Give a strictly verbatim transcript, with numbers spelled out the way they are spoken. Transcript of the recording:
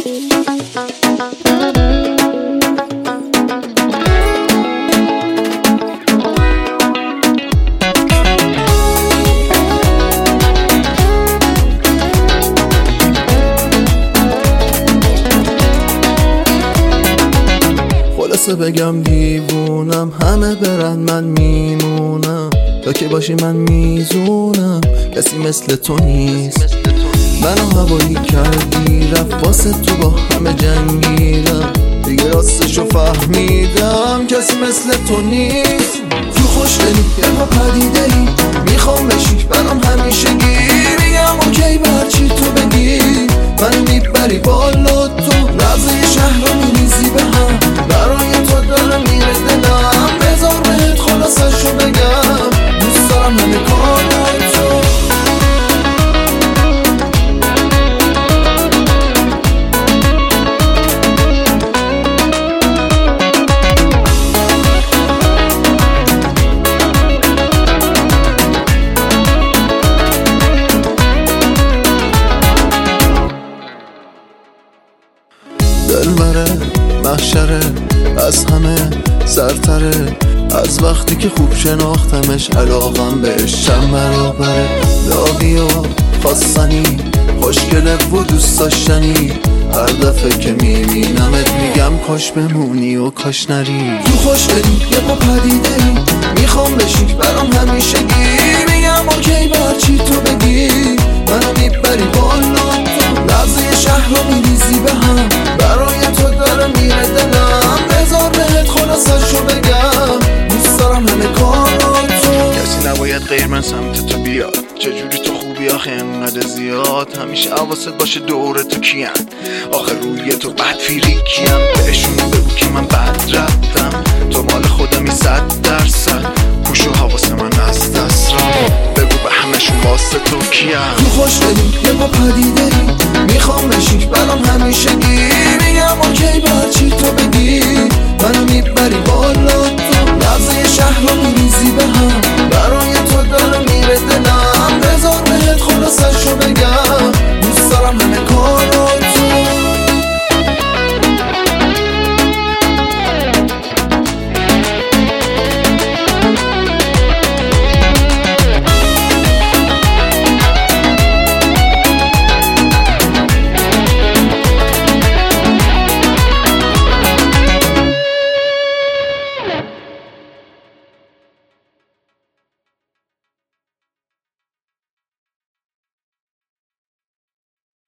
خلاصه بگم دیوونم، همه برن من میمونم، تا که باشی من میزونم کسی مثل تو نیست. منو هوایی کردی رفت واسه تو با همه جنگیدم، دیگه راستشو فهمیدم کسی مثل تو نیست. تو خوش دلی یه ما پدیده ای میخوام بشی برام همیشگی، میگم اوکی برچی تو بگی منو میبری بالا، تو نبض شهر رو میریزی به هم، برای تو دارم میره دلم، بذار بهت خلاصشو بگم دوست دارم همه کارای تو. دلبره محشره از همه سرتره، از وقتی که خوب شناختمش علاقم بهش چند برابره. لاغی و خواستنی خوشگله و دوست داشتنی، هر دفعه که میبینمت میگم کاش بمونی و کاش نری. تو خوش دلی یه ما پدیده ای میخوام بشی برام همیشگی، میگم اوکی برچی تو بگی منو میبری بالا، تو نبض شهر رو میریزی به هم، برای تو داره میره دلم، بذار بهت خلاصشو بگم دوست دارم همه کارای تو. کسی نباید غیر من سمت تو بیاد، چجوری تو خوبی آخه انقدر زیاد، همیشه حواست باشه دور تو کیم، آخه روی تو بد فیریکیم، بهشون بگو که من بد رفتم، تو مال خودمی صد درصد، پوش و حواس من از دست رفت، بگو به همشون واسه تو کیم. تو خوش دلی یه با پدیده